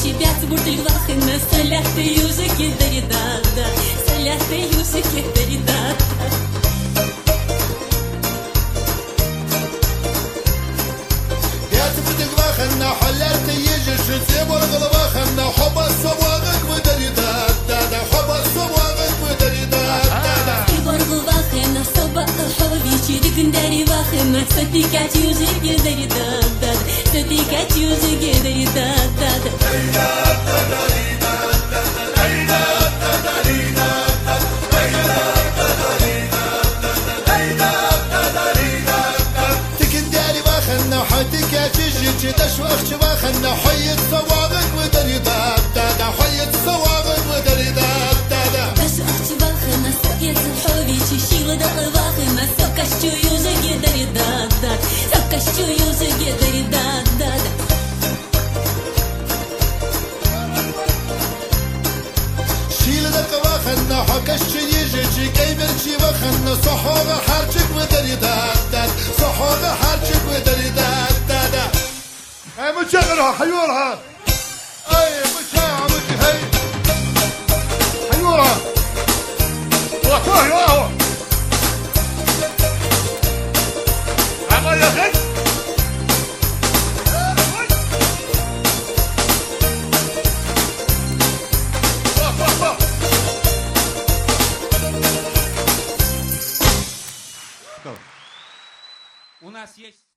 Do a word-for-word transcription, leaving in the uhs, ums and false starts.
тебя цбуртель вахна, салях ты южики даридада, салях ты южики даридада. خنا حلرت يجش زبر غلبا خنا حب الصواغك ودريدات دادا حب الصواغك ودريدات دادا زبر غلبا خنا صبا حبي شيدك نداري واخنا صديقات يوزك دريدات دادا صديقات يوزك دريدات دادا دريدات دادا دريدات دادا دريدات دادا دريدات دادا تكن داري واخنا حدك تجي تشو اختي واخنا حية صواغك ودريدات دادا حية صواغك ودريدات دادا باش اختي واخنا سقيت الحبي تشيل دق واخنا سكشتو يوزك دريدات دادا سكشتو يوزك دريدات دادا شيل دق واخنا حكشتو يجي كيبرتي واخنا صحوغ حرجك ودريدات دادا صحوغ حرجك ودريدات دادا اي مشغلها حيورها اي مشاعر مش هي حيورها وطوه يوهو عمل يا خد У нас есть